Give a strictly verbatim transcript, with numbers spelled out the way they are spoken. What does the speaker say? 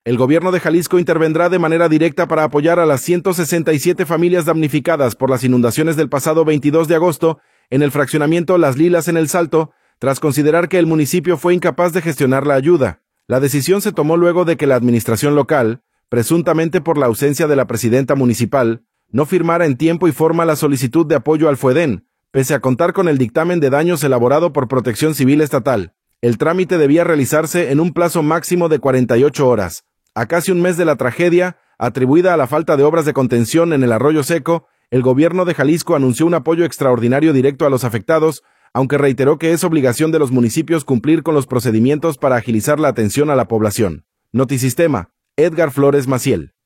El gobierno de Jalisco intervendrá de manera directa para apoyar a las ciento sesenta y siete familias damnificadas por las inundaciones del pasado veintidós de agosto en el fraccionamiento Las Lilas en El Salto, tras considerar que el municipio fue incapaz de gestionar la ayuda. La decisión se tomó luego de que la administración local, presuntamente por la ausencia de la presidenta municipal, no firmara en tiempo y forma la solicitud de apoyo al FUEDEN, pese a contar con el dictamen de daños elaborado por Protección Civil Estatal. El trámite debía realizarse en un plazo máximo de cuarenta y ocho horas. A casi un mes de la tragedia, atribuida a la falta de obras de contención en el Arroyo Seco, el gobierno de Jalisco anunció un apoyo extraordinario directo a los afectados, aunque reiteró que es obligación de los municipios cumplir con los procedimientos para agilizar la atención a la población. Notisistema, Edgar Flores Maciel.